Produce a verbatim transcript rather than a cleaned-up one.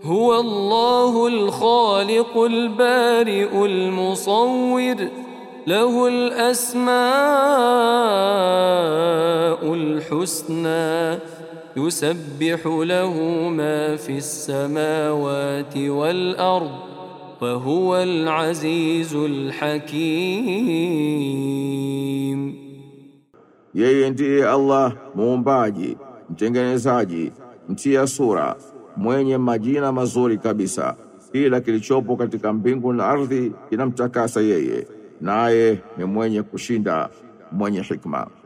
هو الله الخالق البارئ المصور له الأسماء الحسنى يسبح له ما في السماوات والأرض وهو العزيز الحكيم. Yeye ndiye Allah muumbaji, mtengenezaji, mtia sura, mwenye majina mazuri kabisa. Kila kilichopo katika mbingu na ardhi kinamtakasa yeye, naye ni mwenye kushinda, mwenye hikma.